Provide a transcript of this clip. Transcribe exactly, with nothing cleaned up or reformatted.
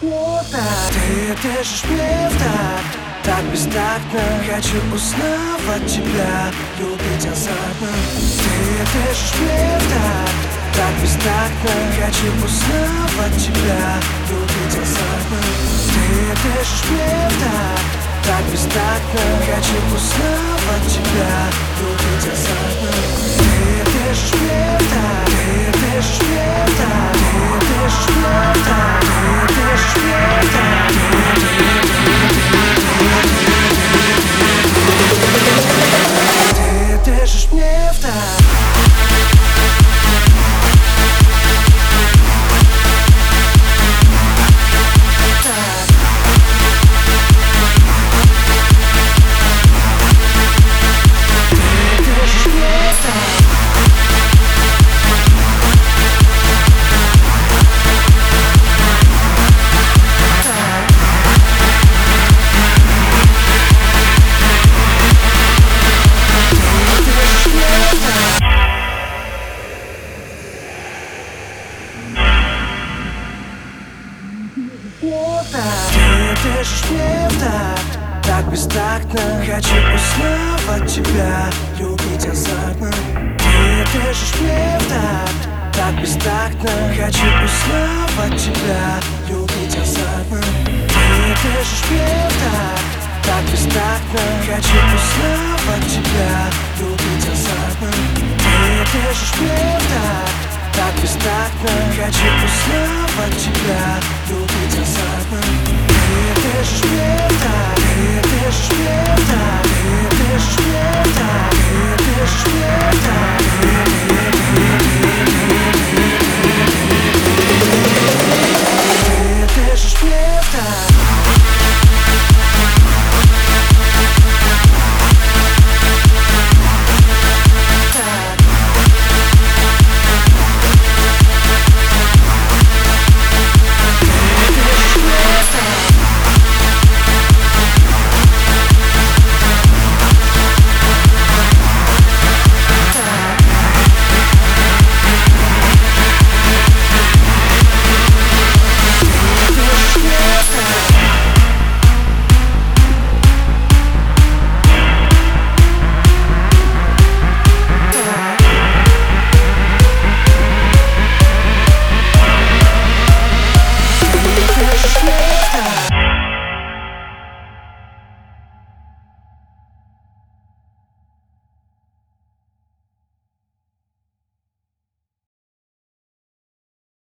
Ты дышишь мне в такт, так бестактно. Хочу узнавать тебя, любить азартно. Ты дышишь мне в такт, так бестактно. Хочу узнавать тебя, любить азартно. Ты дышишь мне в такт, так бестактно. Хочу узнавать тебя, любить азартно. Ты дышишь мне в такт, ты дышишь мне в такт, ты дышишь мне в такт, ты дышишь мне в такт. Ты дышишь мне в такт. Ты дышишь мне в такт, так бестактно. Хочу узнавать тебя, любить азартно. Ты дышишь мне в такт, так бестактно. Хочу узнавать тебя, любить азартно. Ты дышишь мне в такт, так бестактно. Хочу узнавать тебя, любить азартно. Ты дышишь мне в такт, так бестактно. Хочу узнавать тебя, любить азартно. Ты дышишь мне так, ты дышишь мне так, ты дышишь мне так, ты дышишь мне так, ты, ты, ты, ты, ты, ты.